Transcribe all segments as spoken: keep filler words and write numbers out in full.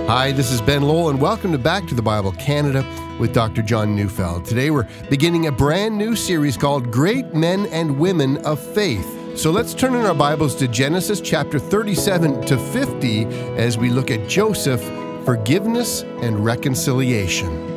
Hi, this is Ben Lowell, and welcome to Back to the Bible Canada with Doctor John Neufeld. Today we're beginning a brand new series called Great Men and Women of Faith. So let's turn in our Bibles to Genesis chapter thirty-seven to fifty as we look at Joseph, forgiveness and reconciliation.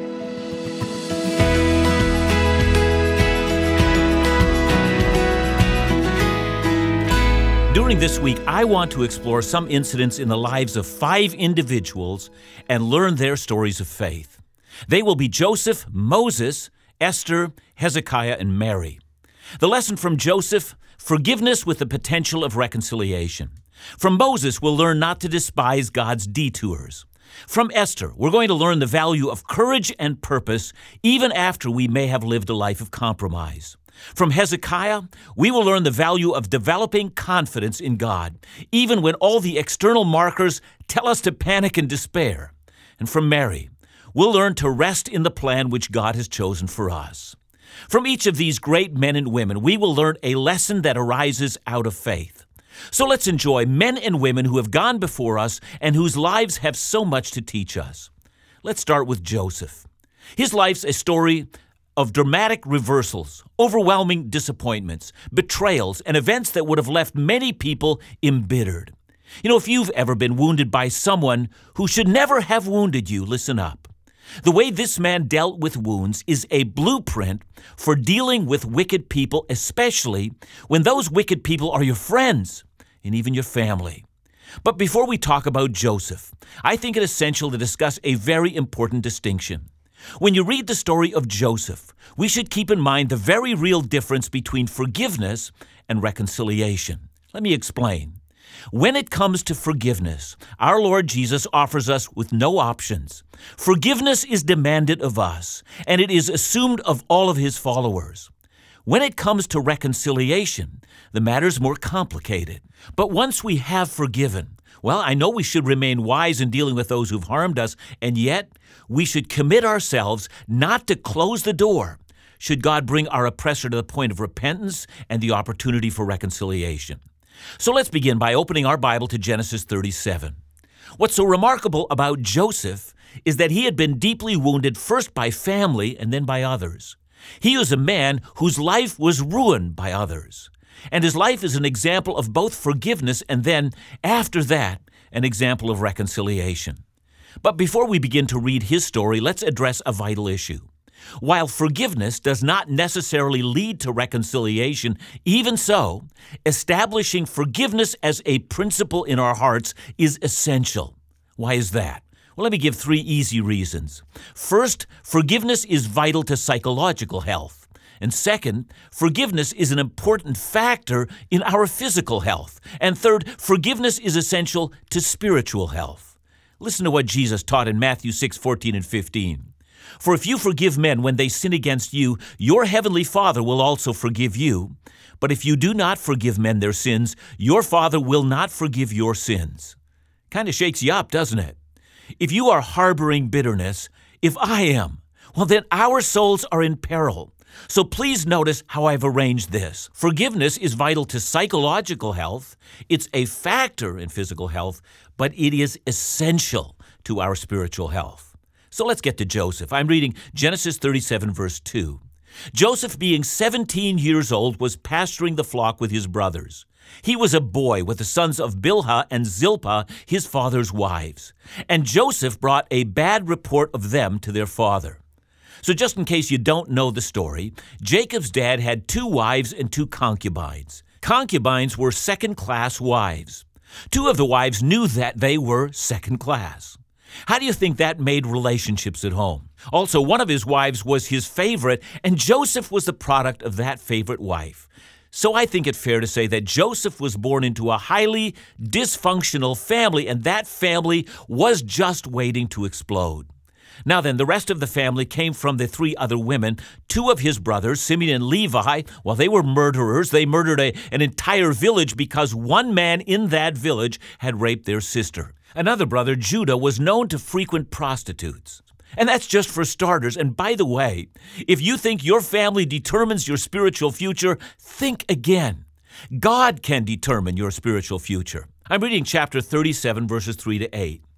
During this week, I want to explore some incidents in the lives of five individuals and learn their stories of faith. They will be Joseph, Moses, Esther, Hezekiah, and Mary. The lesson from Joseph, forgiveness with the potential of reconciliation. From Moses, we'll learn not to despise God's detours. From Esther, we're going to learn the value of courage and purpose even after we may have lived a life of compromise. From Hezekiah, we will learn the value of developing confidence in God, even when all the external markers tell us to panic and despair. And from Mary, we'll learn to rest in the plan which God has chosen for us. From each of these great men and women, we will learn a lesson that arises out of faith. So let's enjoy men and women who have gone before us and whose lives have so much to teach us. Let's start with Joseph. His life's a story of dramatic reversals, overwhelming disappointments, betrayals, and events that would have left many people embittered. You know, if you've ever been wounded by someone who should never have wounded you, listen up. The way this man dealt with wounds is a blueprint for dealing with wicked people, especially when those wicked people are your friends and even your family. But before we talk about Joseph, I think it essential to discuss a very important distinction. When you read the story of Joseph, we should keep in mind the very real difference between forgiveness and reconciliation. Let me explain. When it comes to forgiveness, our Lord Jesus offers us with no options. Forgiveness is demanded of us, and it is assumed of all of his followers. When it comes to reconciliation, the matter's more complicated. But once we have forgiven, well, I know we should remain wise in dealing with those who've harmed us, and yet we should commit ourselves not to close the door should God bring our oppressor to the point of repentance and the opportunity for reconciliation. So let's begin by opening our Bible to Genesis thirty-seven. What's so remarkable about Joseph is that he had been deeply wounded first by family and then by others. He was a man whose life was ruined by others. And his life is an example of both forgiveness and then, after that, an example of reconciliation. But before we begin to read his story, let's address a vital issue. While forgiveness does not necessarily lead to reconciliation, even so, establishing forgiveness as a principle in our hearts is essential. Why is that? Well, let me give three easy reasons. First, forgiveness is vital to psychological health. And second, forgiveness is an important factor in our physical health. And third, forgiveness is essential to spiritual health. Listen to what Jesus taught in Matthew six, fourteen and fifteen. For if you forgive men when they sin against you, your heavenly Father will also forgive you. But if you do not forgive men their sins, your Father will not forgive your sins. Kind of shakes you up, doesn't it? If you are harboring bitterness, if I am, well, then our souls are in peril. So please notice how I've arranged this. Forgiveness is vital to psychological health. It's a factor in physical health, but it is essential to our spiritual health. So let's get to Joseph. I'm reading Genesis thirty-seven, verse two. Joseph, being seventeen years old, was pasturing the flock with his brothers. He was a boy with the sons of Bilhah and Zilpah, his father's wives. And Joseph brought a bad report of them to their father. So just in case you don't know the story, Jacob's dad had two wives and two concubines. Concubines were second-class wives. Two of the wives knew that they were second-class. How do you think that made relationships at home? Also, one of his wives was his favorite, and Joseph was the product of that favorite wife. So I think it's fair to say that Joseph was born into a highly dysfunctional family, and that family was just waiting to explode. Now then, the rest of the family came from the three other women. Two of his brothers, Simeon and Levi, well, they were murderers. They murdered a, an entire village because one man in that village had raped their sister. Another brother, Judah, was known to frequent prostitutes. And that's just for starters. And by the way, if you think your family determines your spiritual future, think again. God can determine your spiritual future. I'm reading chapter thirty-seven, verses three to eight.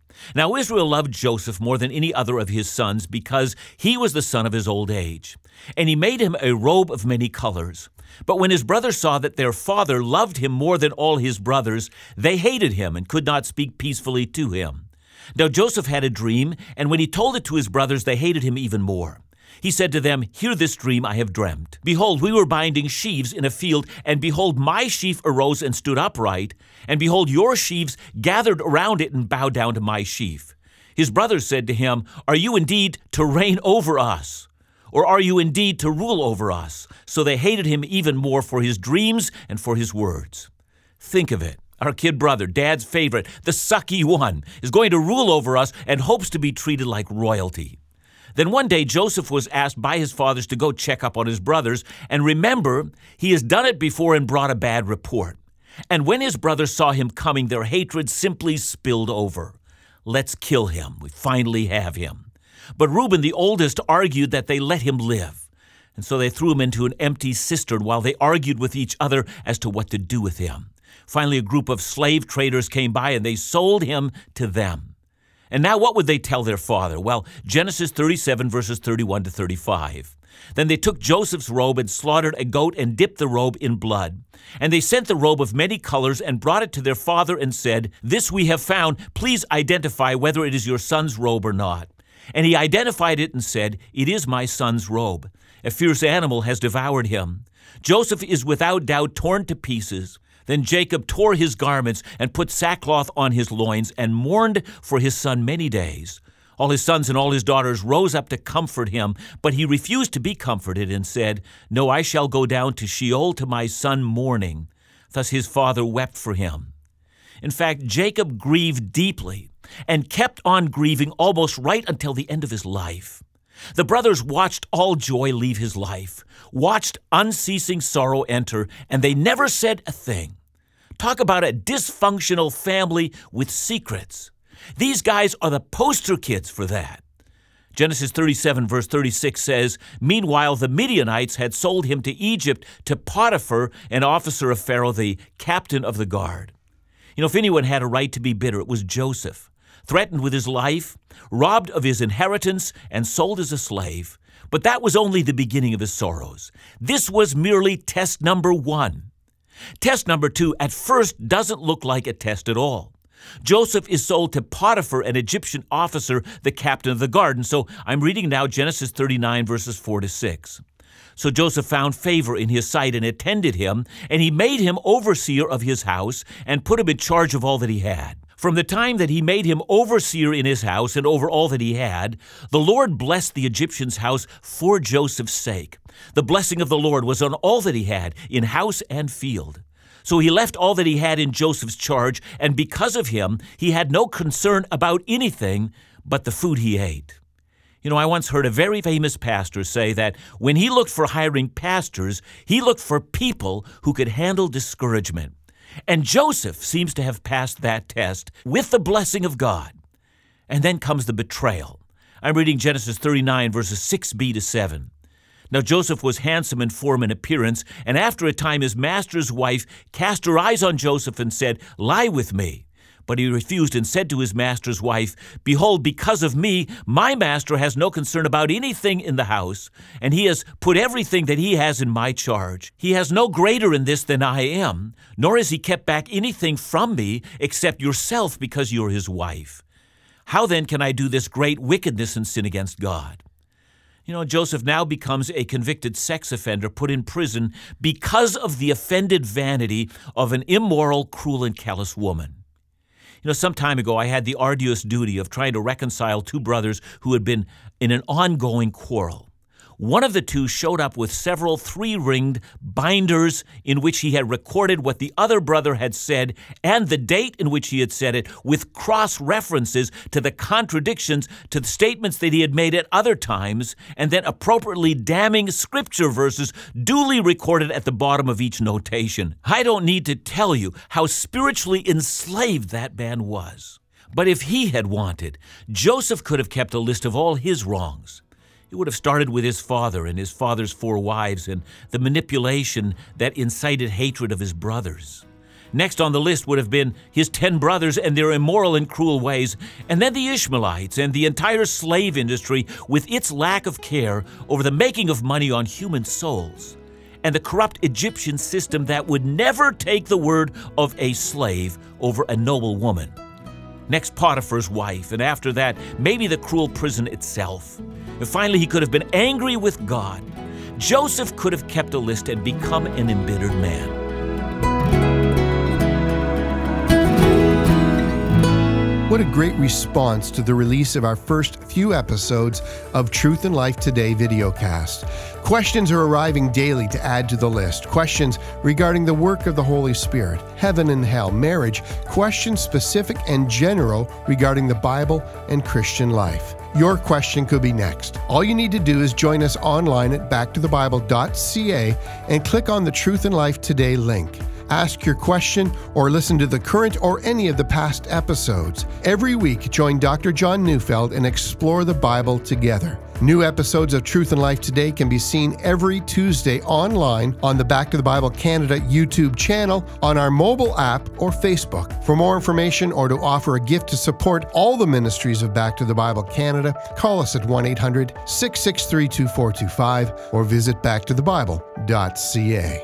Now Israel loved Joseph more than any other of his sons because he was the son of his old age. And he made him a robe of many colors. But when his brothers saw that their father loved him more than all his brothers, they hated him and could not speak peacefully to him. Now Joseph had a dream, and when he told it to his brothers, they hated him even more. He said to them, "Hear this dream I have dreamt. Behold, we were binding sheaves in a field, and behold, my sheaf arose and stood upright, and behold, your sheaves gathered around it and bowed down to my sheaf." His brothers said to him, "Are you indeed to reign over us? Or are you indeed to rule over us?" So they hated him even more for his dreams and for his words. Think of it. Our kid brother, Dad's favorite, the sucky one, is going to rule over us and hopes to be treated like royalty. Then one day Joseph was asked by his fathers to go check up on his brothers, and remember, he has done it before and brought a bad report. And when his brothers saw him coming, their hatred simply spilled over. "Let's kill him. We finally have him." But Reuben, the oldest, argued that they let him live. And so they threw him into an empty cistern while they argued with each other as to what to do with him. Finally, a group of slave traders came by and they sold him to them. And now what would they tell their father? Well, Genesis thirty-seven, verses thirty-one to thirty-five. Then they took Joseph's robe and slaughtered a goat and dipped the robe in blood. And they sent the robe of many colors and brought it to their father and said, "This we have found. Please identify whether it is your son's robe or not." And he identified it and said, "It is my son's robe. A fierce animal has devoured him. Joseph is without doubt torn to pieces." Then Jacob tore his garments and put sackcloth on his loins and mourned for his son many days. All his sons and all his daughters rose up to comfort him, but he refused to be comforted and said, "No, I shall go down to Sheol to my son mourning." Thus his father wept for him. In fact, Jacob grieved deeply and kept on grieving almost right until the end of his life. The brothers watched all joy leave his life, watched unceasing sorrow enter, and they never said a thing. Talk about a dysfunctional family with secrets. These guys are the poster kids for that. Genesis thirty-seven, verse thirty-six says, "Meanwhile, the Midianites had sold him to Egypt to Potiphar, an officer of Pharaoh, the captain of the guard." You know, if anyone had a right to be bitter, it was Joseph. Threatened with his life, robbed of his inheritance, and sold as a slave. But that was only the beginning of his sorrows. This was merely test number one. Test number two, at first, doesn't look like a test at all. Joseph is sold to Potiphar, an Egyptian officer, the captain of the guard. And so I'm reading now Genesis thirty-nine, verses four to six. So Joseph found favor in his sight and attended him, and he made him overseer of his house and put him in charge of all that he had. From the time that he made him overseer in his house and over all that he had, the Lord blessed the Egyptian's house for Joseph's sake. The blessing of the Lord was on all that he had, in house and field. So he left all that he had in Joseph's charge, and because of him, he had no concern about anything but the food he ate. You know, I once heard a very famous pastor say that when he looked for hiring pastors, he looked for people who could handle discouragement. And Joseph seems to have passed that test with the blessing of God. And then comes the betrayal. I'm reading Genesis thirty-nine, verses six b to seven. Now Joseph was handsome in form and appearance, and after a time his master's wife cast her eyes on Joseph and said, "Lie with me." But he refused and said to his master's wife, "Behold, because of me, my master has no concern about anything in the house, and he has put everything that he has in my charge. He has no greater in this than I am, nor has he kept back anything from me except yourself because you're his wife. How then can I do this great wickedness and sin against God?" You know, Joseph now becomes a convicted sex offender put in prison because of the offended vanity of an immoral, cruel, and callous woman. You know, some time ago, I had the arduous duty of trying to reconcile two brothers who had been in an ongoing quarrel. One of the two showed up with several three-ringed binders in which he had recorded what the other brother had said and the date in which he had said it, with cross-references to the contradictions to the statements that he had made at other times, and then appropriately damning scripture verses duly recorded at the bottom of each notation. I don't need to tell you how spiritually enslaved that man was. But if he had wanted, Joseph could have kept a list of all his wrongs. It would have started with his father and his father's four wives and the manipulation that incited hatred of his brothers. Next on the list would have been his ten brothers and their immoral and cruel ways, and then the Ishmaelites and the entire slave industry with its lack of care over the making of money on human souls, and the corrupt Egyptian system that would never take the word of a slave over a noble woman. Next, Potiphar's wife, and after that, maybe the cruel prison itself. And finally, he could have been angry with God. Joseph could have kept a list and become an embittered man. What a great response to the release of our first few episodes of Truth and Life Today videocast. Questions are arriving daily to add to the list. Questions regarding the work of the Holy Spirit, heaven and hell, marriage, questions specific and general regarding the Bible and Christian life. Your question could be next. All you need to do is join us online at back to the bible dot c a and click on the Truth and Life Today link. Ask your question or listen to the current or any of the past episodes. Every week, join Doctor John Neufeld and explore the Bible together. New episodes of Truth and Life Today can be seen every Tuesday online on the Back to the Bible Canada YouTube channel, on our mobile app, or Facebook. For more information or to offer a gift to support all the ministries of Back to the Bible Canada, call us at one eight hundred, six six three, two four two five or visit back to the bible dot c a.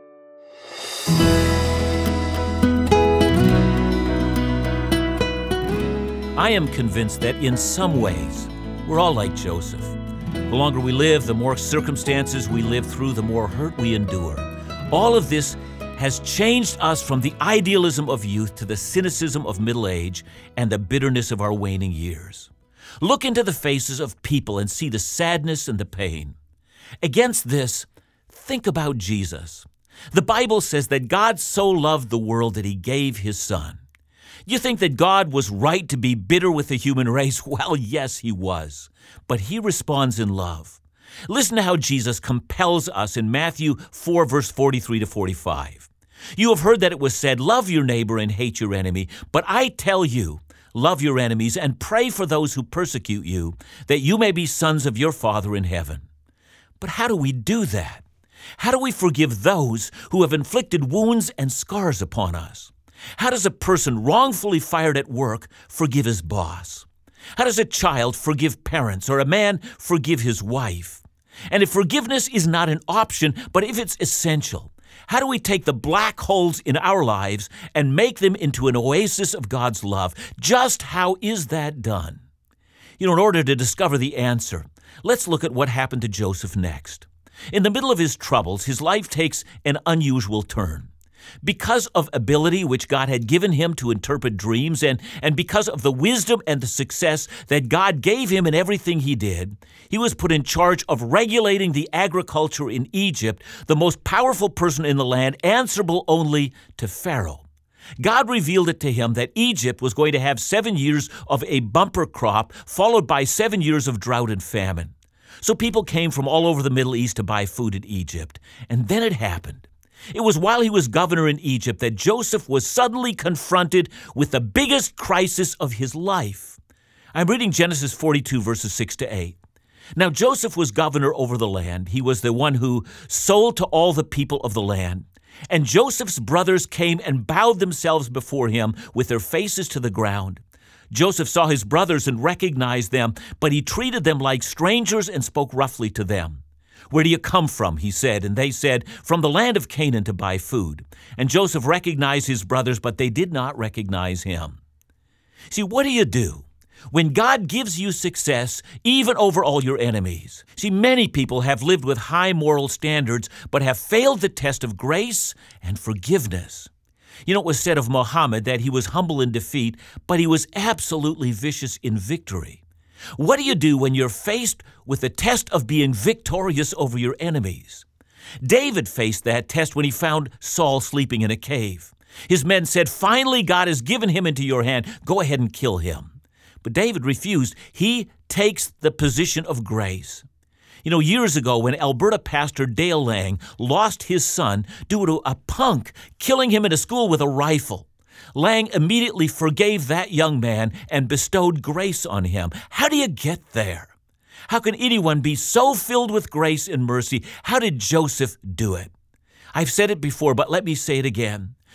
I am convinced that in some ways, we're all like Joseph. The longer we live, the more circumstances we live through, the more hurt we endure. All of this has changed us from the idealism of youth to the cynicism of middle age and the bitterness of our waning years. Look into the faces of people and see the sadness and the pain. Against this, think about Jesus. The Bible says that God so loved the world that he gave his Son. You think that God was right to be bitter with the human race? Well, yes, he was. But he responds in love. Listen to how Jesus compels us in Matthew four, verse forty-three to forty-five. You have heard that it was said, love your neighbor and hate your enemy. But I tell you, love your enemies and pray for those who persecute you, that you may be sons of your Father in heaven. But how do we do that? How do we forgive those who have inflicted wounds and scars upon us? How does a person wrongfully fired at work forgive his boss? How does a child forgive parents or a man forgive his wife? And if forgiveness is not an option, but if it's essential, how do we take the black holes in our lives and make them into an oasis of God's love? Just how is that done? You know, in order to discover the answer, let's look at what happened to Joseph next. In the middle of his troubles, his life takes an unusual turn. Because of ability which God had given him to interpret dreams, and, and because of the wisdom and the success that God gave him in everything he did, he was put in charge of regulating the agriculture in Egypt, the most powerful person in the land, answerable only to Pharaoh. God revealed it to him that Egypt was going to have seven years of a bumper crop, followed by seven years of drought and famine. So people came from all over the Middle East to buy food in Egypt. And then it happened. It was while he was governor in Egypt that Joseph was suddenly confronted with the biggest crisis of his life. I'm reading Genesis forty-two, verses six to eight. Now Joseph was governor over the land. He was the one who sold to all the people of the land. And Joseph's brothers came and bowed themselves before him with their faces to the ground. Joseph saw his brothers and recognized them, but he treated them like strangers and spoke roughly to them. Where do you come from? He said. And they said, from the land of Canaan to buy food. And Joseph recognized his brothers, but they did not recognize him. See, what do you do when God gives you success, even over all your enemies? See, many people have lived with high moral standards, but have failed the test of grace and forgiveness. You know, it was said of Muhammad that he was humble in defeat, but he was absolutely vicious in victory. What do you do when you're faced with the test of being victorious over your enemies? David faced that test when he found Saul sleeping in a cave. His men said, finally, God has given him into your hand. Go ahead and kill him. But David refused. He takes the position of grace. You know, years ago when Alberta pastor Dale Lang lost his son due to a punk killing him in a school with a rifle, Lang immediately forgave that young man and bestowed grace on him. How do you get there? How can anyone be so filled with grace and mercy? How did Joseph do it? I've said it before, but let me say it again.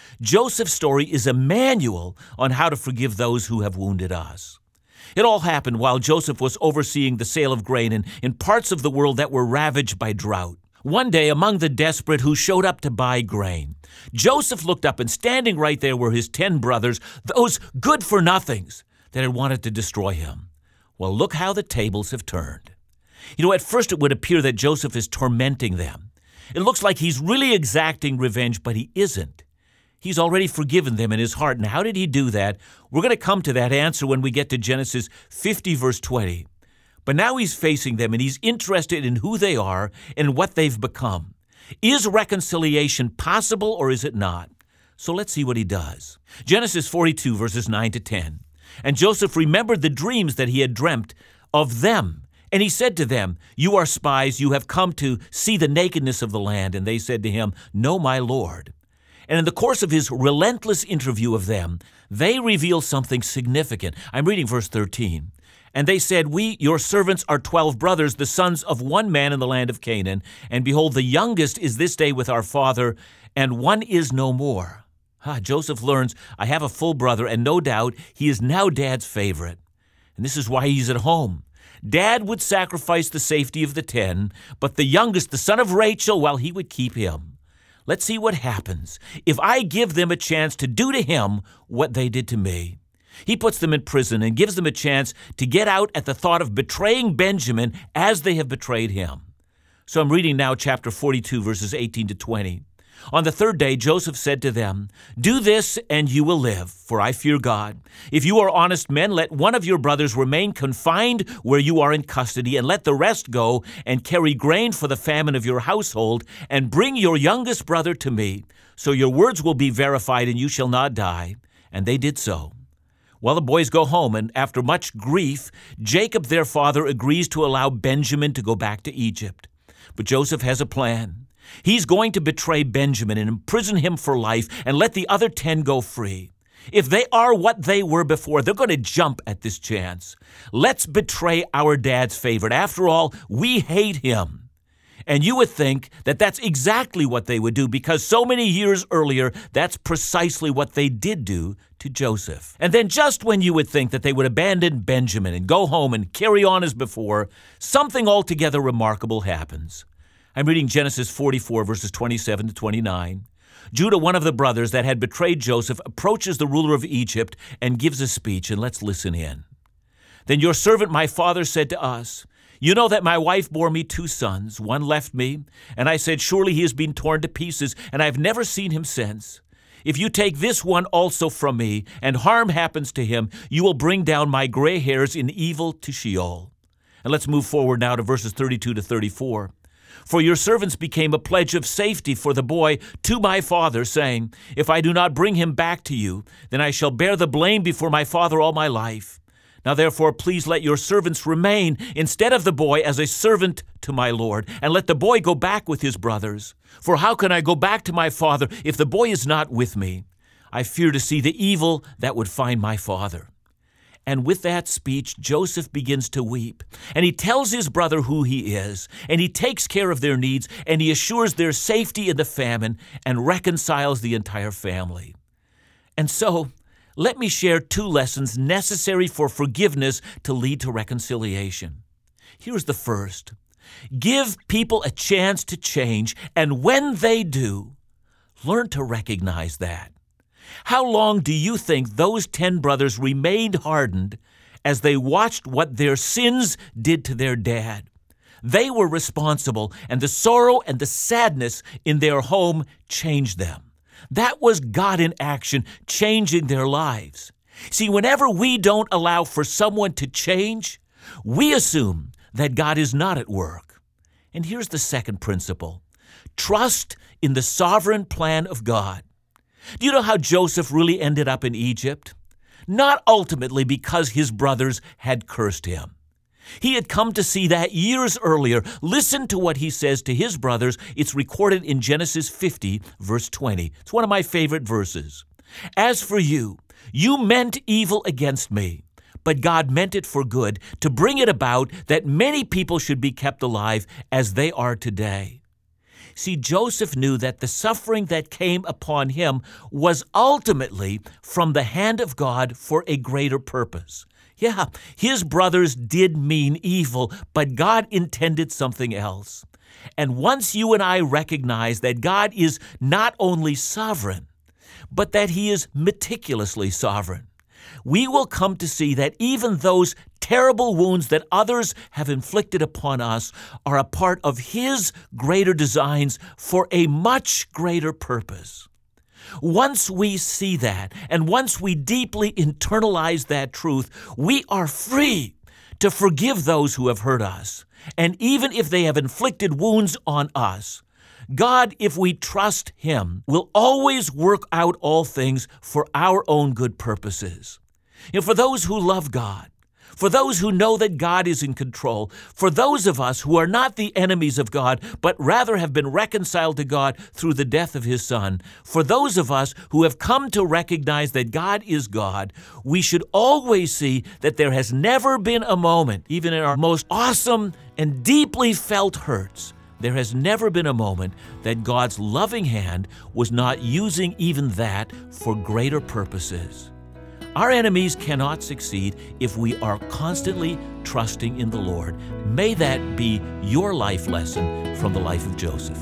Joseph's story is a manual on how to forgive those who have wounded us. It all happened while Joseph was overseeing the sale of grain in, in parts of the world that were ravaged by drought. One day, among the desperate who showed up to buy grain, Joseph looked up, and standing right there were his ten brothers, those good-for-nothings that had wanted to destroy him. Well, look how the tables have turned. You know, at first it would appear that Joseph is tormenting them. It looks like he's really exacting revenge, but he isn't. He's already forgiven them in his heart. And how did he do that? We're going to come to that answer when we get to Genesis fifty, verse twenty. But now he's facing them, and he's interested in who they are and what they've become. Is reconciliation possible, or is it not? So let's see what he does. Genesis forty-two, verses nine to ten. And Joseph remembered the dreams that he had dreamt of them. And he said to them, "You are spies. You have come to see the nakedness of the land." And they said to him, "No, my lord." And in the course of his relentless interview of them, they reveal something significant. I'm reading verse thirteen. And they said, "We, your servants, are twelve brothers, the sons of one man in the land of Canaan. And behold, the youngest is this day with our father, and one is no more." Ah, Joseph learns, I have a full brother, and no doubt he is now Dad's favorite. And this is why he's at home. Dad would sacrifice the safety of the ten, but the youngest, the son of Rachel, well, he would keep him. Let's see what happens if I give them a chance to do to him what they did to me. He puts them in prison and gives them a chance to get out at the thought of betraying Benjamin as they have betrayed him. So I'm reading now chapter forty-two, verses eighteen to twenty. On the third day, Joseph said to them, "Do this, and you will live, for I fear God. If you are honest men, let one of your brothers remain confined where you are in custody, and let the rest go and carry grain for the famine of your household, and bring your youngest brother to me. So your words will be verified, and you shall not die." And they did so. Well, the boys go home, and after much grief, Jacob, their father, agrees to allow Benjamin to go back to Egypt. But Joseph has a plan. He's going to betray Benjamin and imprison him for life and let the other ten go free. If they are what they were before, they're going to jump at this chance. Let's betray our dad's favorite. After all, we hate him. And you would think that that's exactly what they would do, because so many years earlier, that's precisely what they did do to Joseph. And then just when you would think that they would abandon Benjamin and go home and carry on as before, something altogether remarkable happens. I'm reading Genesis forty-four, verses twenty-seven to twenty-nine. Judah, one of the brothers that had betrayed Joseph, approaches the ruler of Egypt and gives a speech, and let's listen in. "Then your servant, my father, said to us, 'You know that my wife bore me two sons. One left me, and I said, surely he has been torn to pieces, and I have never seen him since. If you take this one also from me, and harm happens to him, you will bring down my gray hairs in evil to Sheol.'" And let's move forward now to verses thirty-two to thirty-four. "For your servants became a pledge of safety for the boy to my father, saying, 'If I do not bring him back to you, then I shall bear the blame before my father all my life. Now therefore, please let your servants remain instead of the boy as a servant to my lord, and let the boy go back with his brothers. For how can I go back to my father if the boy is not with me? I fear to see the evil that would find my father.'" And with that speech, Joseph begins to weep, and he tells his brother who he is, and he takes care of their needs, and he assures their safety in the famine, and reconciles the entire family. And so, let me share two lessons necessary for forgiveness to lead to reconciliation. Here's the first. Give people a chance to change, and when they do, learn to recognize that. How long do you think those ten brothers remained hardened as they watched what their sins did to their dad? They were responsible, and the sorrow and the sadness in their home changed them. That was God in action, changing their lives. See, whenever we don't allow for someone to change, we assume that God is not at work. And here's the second principle. Trust in the sovereign plan of God. Do you know how Joseph really ended up in Egypt? Not ultimately because his brothers had cursed him. He had come to see that years earlier. Listen to what he says to his brothers. It's recorded in Genesis fifty, verse twenty. It's one of my favorite verses. "As for you, you meant evil against me, but God meant it for good, to bring it about that many people should be kept alive as they are today." See, Joseph knew that the suffering that came upon him was ultimately from the hand of God for a greater purpose. Yeah, his brothers did mean evil, but God intended something else. And once you and I recognize that God is not only sovereign, but that he is meticulously sovereign, we will come to see that even those terrible wounds that others have inflicted upon us are a part of his greater designs for a much greater purpose. Once we see that, and once we deeply internalize that truth, we are free to forgive those who have hurt us. And even if they have inflicted wounds on us, God, if we trust him, will always work out all things for our own good purposes. And for those who love God, for those who know that God is in control, for those of us who are not the enemies of God, but rather have been reconciled to God through the death of his Son, for those of us who have come to recognize that God is God, we should always see that there has never been a moment, even in our most awesome and deeply felt hurts, there has never been a moment that God's loving hand was not using even that for greater purposes. Our enemies cannot succeed if we are constantly trusting in the Lord. May that be your life lesson from the life of Joseph.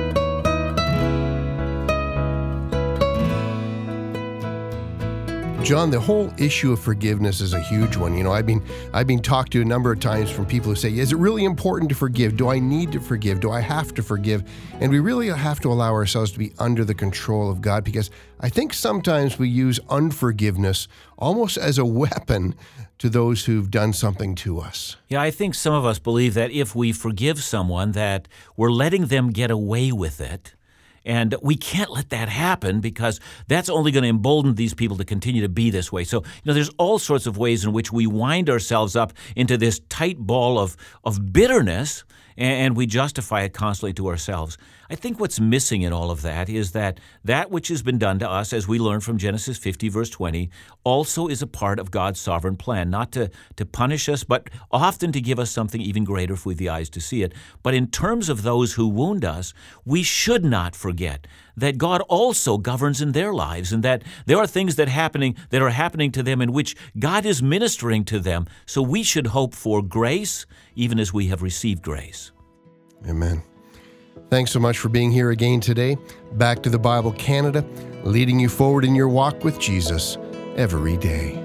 John, the whole issue of forgiveness is a huge one. You know, I've been I've been talked to a number of times from people who say, is it really important to forgive? Do I need to forgive? Do I have to forgive? And we really have to allow ourselves to be under the control of God, because I think sometimes we use unforgiveness almost as a weapon to those who've done something to us. Yeah, I think some of us believe that if we forgive someone, that we're letting them get away with it. And we can't let that happen, because that's only going to embolden these people to continue to be this way. So, you know, there's all sorts of ways in which we wind ourselves up into this tight ball of, of bitterness, and we justify it constantly to ourselves. I think what's missing in all of that is that that which has been done to us, as we learn from Genesis fifty, verse twenty, also is a part of God's sovereign plan, not to, to punish us, but often to give us something even greater if we have the eyes to see it. But in terms of those who wound us, we should not forget that God also governs in their lives, and that there are things that happening that are happening to them in which God is ministering to them. So we should hope for grace, even as we have received grace. Amen. Thanks so much for being here again today. Back to the Bible Canada, leading you forward in your walk with Jesus every day.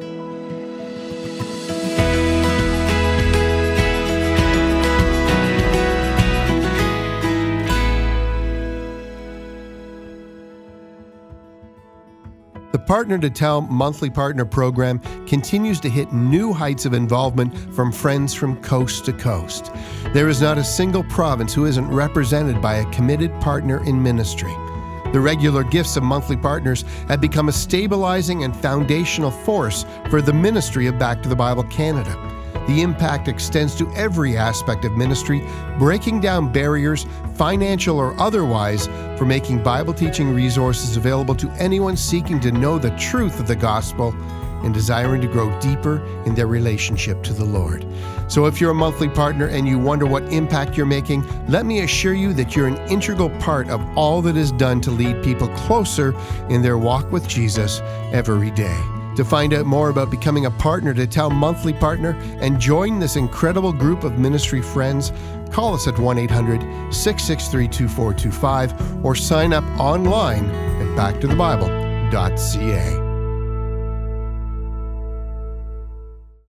The Partner to Tell monthly partner program continues to hit new heights of involvement from friends from coast to coast. There is not a single province who isn't represented by a committed partner in ministry. The regular gifts of monthly partners have become a stabilizing and foundational force for the ministry of Back to the Bible Canada. The impact extends to every aspect of ministry, breaking down barriers, financial or otherwise, for making Bible teaching resources available to anyone seeking to know the truth of the gospel and desiring to grow deeper in their relationship to the Lord. So if you're a monthly partner and you wonder what impact you're making, let me assure you that you're an integral part of all that is done to lead people closer in their walk with Jesus every day. To find out more about becoming a Partner to Tell monthly partner and join this incredible group of ministry friends, call us at one eight hundred, six six three, two four two five or sign up online at back to the bible dot c a.